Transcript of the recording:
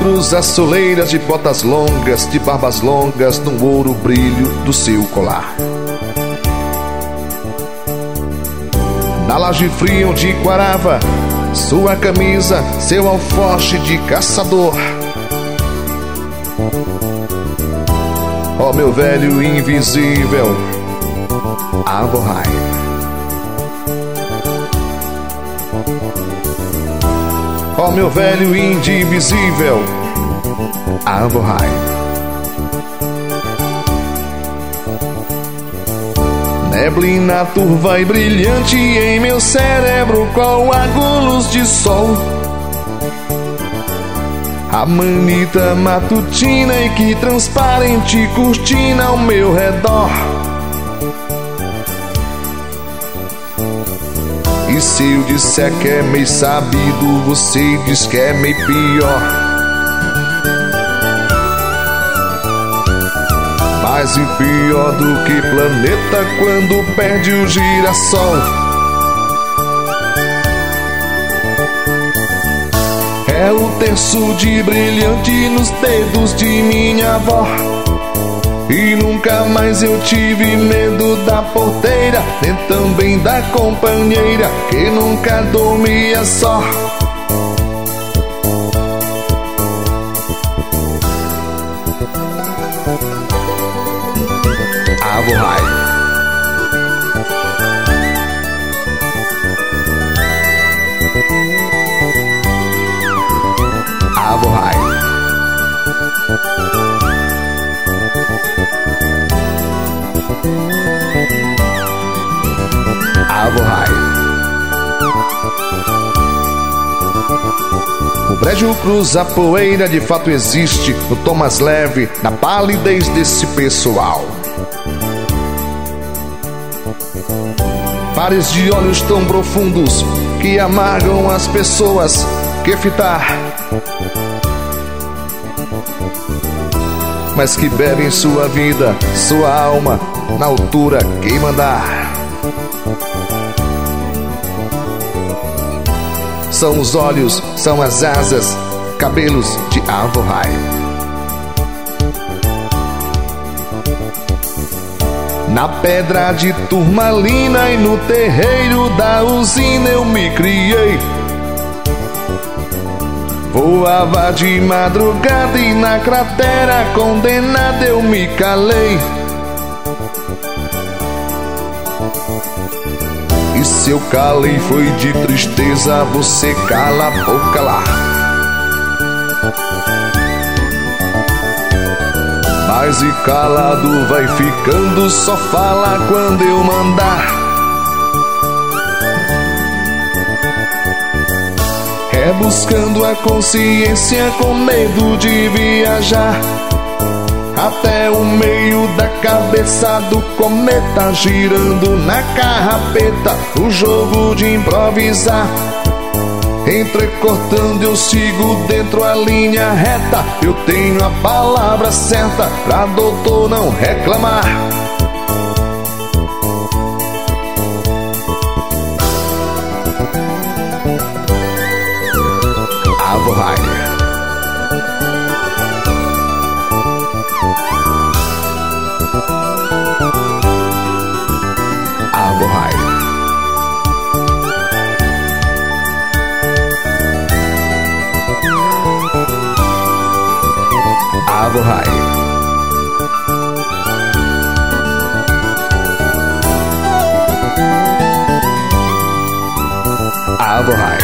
cruza soleiras de botas longas, de barbas longas, no ouro brilho do seu colar. Na laje fria onde quarava sua camisa, seu alforje de caçador. Ó meu velho invisível, Avohai. Ó meu velho indivisível, Avohai. Neblina turva e brilhante em meu cérebro, coágulos de sol. A manita matutina e que transparente cortina ao meu redor. E se eu disser que é meio sabido, você diz que é meio pior. Mais e pior do que planeta quando perde o girassol. É o terço de brilhante nos dedos de minha avó. E nunca mais eu tive medo da porteira, nem também da companheira que nunca dormia só. Avohai. Avohai. Avohai. O brejo cruza a poeira, de fato existe no tom mais leve, na palidez desse pessoal. Pares de olhos tão profundos que amargam as pessoas. Que fitar, mas que bebem sua vida, sua alma, na altura quem mandar. São os olhos, são as asas, cabelos de Avohai. Na pedra de turmalina e no terreiro da usina eu me criei. Voava de madrugada e na cratera condenada eu me calei. E se eu calei foi de tristeza, você cala a boca lá. Mas e calado vai ficando, só fala quando eu mandar. É buscando a consciência com medo de viajar até o meio da cabeça do cometa, girando na carrapeta, o jogo de improvisar. Entrecortando eu sigo dentro a linha reta, eu tenho a palavra certa pra doutor não reclamar. Avohai. Avohai. Avohai. Avohai.